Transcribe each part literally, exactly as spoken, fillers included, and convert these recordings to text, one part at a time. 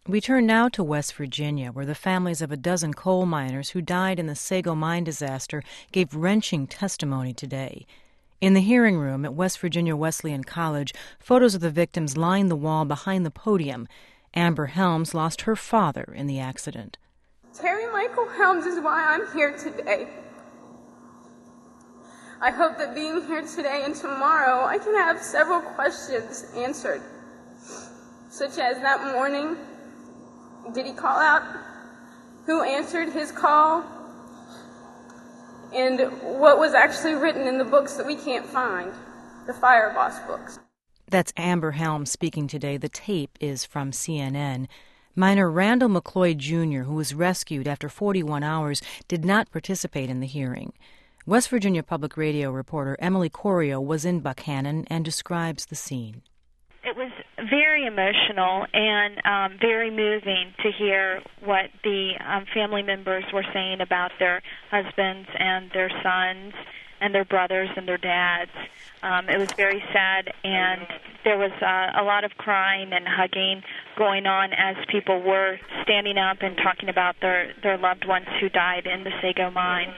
We turn now to West Virginia, where the families of a dozen coal miners who died in the Sago mine disaster gave wrenching testimony today. In the hearing room at West Virginia Wesleyan College, photos of the victims line the wall behind the podium. Amber Helms lost her father in the accident. Terry Michael Helms is why I'm here today. I hope that being here today and tomorrow, I can have several questions answered, such as that morning, did he call out? Who answered his call? And what was actually written in the books that we can't find, the Fire Boss books. That's Amber Helms speaking today. The tape is from C N N. Miner Randall McCloy Junior, who was rescued after forty-one hours, did not participate in the hearing. West Virginia Public Radio reporter Emily Corio was in Buckhannon and describes the scene. It was very emotional and um, very moving to hear what the um, family members were saying about their husbands and their sons and their brothers and their dads. Um, it was very sad, and there was uh, a lot of crying and hugging going on as people were standing up and talking about their, their loved ones who died in the Sago mine.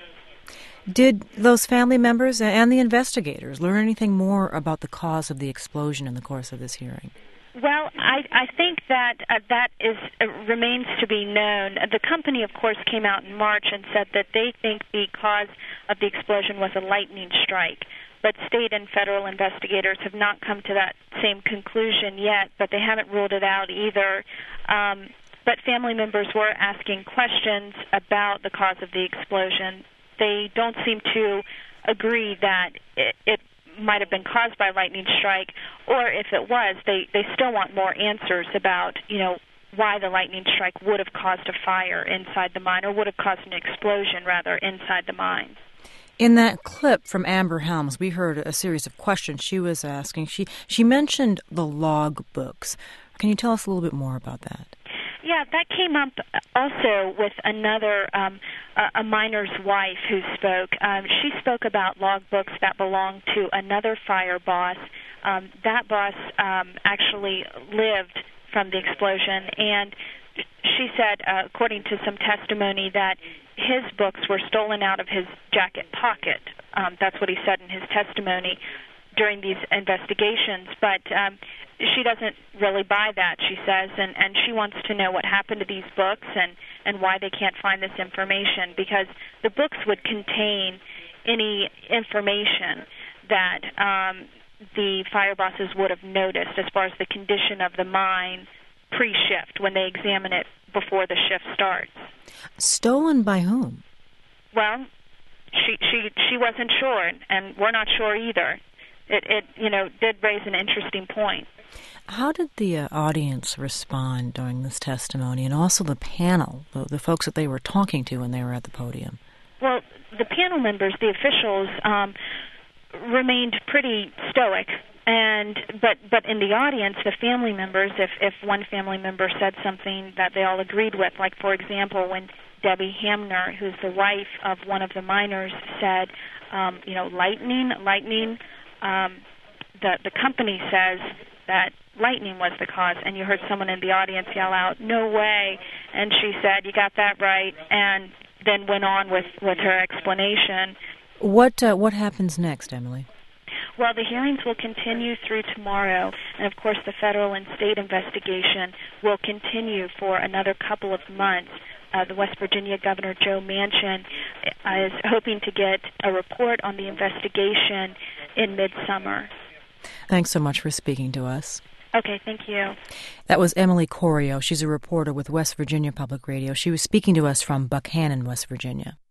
Did those family members and the investigators learn anything more about the cause of the explosion in the course of this hearing? Well, I, I think that uh, that is uh, remains to be known. The company, of course, came out in March and said that they think the cause of the explosion was a lightning strike. But state and federal investigators have not come to that same conclusion yet, but they haven't ruled it out either. Um, but family members were asking questions about the cause of the explosion. They don't seem to agree that it, it might have been caused by a lightning strike, or if it was, they, they still want more answers about, you know, why the lightning strike would have caused a fire inside the mine, or would have caused an explosion, rather, inside the mine. In that clip from Amber Helms, we heard a series of questions she was asking. She, she mentioned the log books. Can you tell us a little bit more about that? Yeah, that came up also with another, um, a, a miner's wife who spoke. Um, she spoke about logbooks that belonged to another fire boss. Um, that boss um, actually lived from the explosion, and she said, uh, according to some testimony, that his books were stolen out of his jacket pocket. Um, that's what he said in his testimony during these investigations, but um, she doesn't really buy that, she says, and, and she wants to know what happened to these books and, and why they can't find this information, because the books would contain any information that um, the fire bosses would have noticed as far as the condition of the mine pre-shift, when they examine it before the shift starts. Stolen by whom? Well, she she she wasn't sure, and we're not sure either. It, it, you know, did raise an interesting point. How did the uh, audience respond during this testimony, and also the panel, the, the folks that they were talking to when they were at the podium? Well, the panel members, the officials, um, remained pretty stoic, and but but in the audience, the family members, if if one family member said something that they all agreed with, like, for example, when Debbie Hamner, who's the wife of one of the miners, said, um, you know, lightning, lightning, Um, the the company says that lightning was the cause, and you heard someone in the audience yell out, "No way!" And she said, "You got that right," and then went on with, with her explanation. What uh, what happens next, Emily? Well, the hearings will continue through tomorrow, and of course the federal and state investigation will continue for another couple of months. Uh, the West Virginia Governor Joe Manchin uh, is hoping to get a report on the investigation in midsummer. Thanks so much for speaking to us. Okay, thank you. That was Emily Corio. She's a reporter with West Virginia Public Radio. She was speaking to us from Buckhannon, West Virginia.